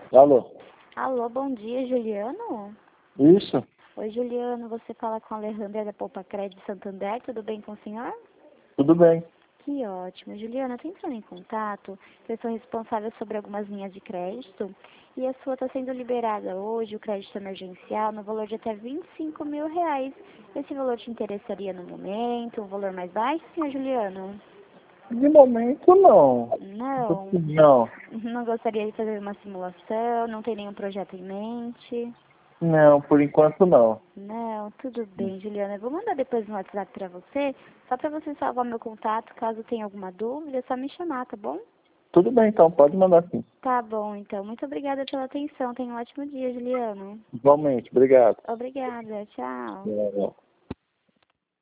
Alô? Alô, bom dia, Juliano? Isso? Oi, Juliano, você fala com a Alejandra da Poupa Crédito Santander, tudo bem com o senhor? Tudo bem. Que ótimo. Juliano, eu tô entrando em contato, eu sou responsável sobre algumas linhas de crédito e a sua está sendo liberada hoje, o crédito emergencial, no valor de até R$ 25.000. Esse valor te interessaria no momento, um valor mais baixo, senhor Juliano? De momento, não. Não. Não. Não gostaria de fazer uma simulação, não tem nenhum projeto em mente? Não, por enquanto não. Não, tudo bem, Juliana. Eu vou mandar depois no WhatsApp pra você, só pra você salvar meu contato. Caso tenha alguma dúvida, é só me chamar, tá bom? Tudo bem, então, pode mandar sim. Tá bom, então. Muito obrigada pela atenção. Tenha um ótimo dia, Juliano. Igualmente, obrigado. Obrigada. Tchau. É.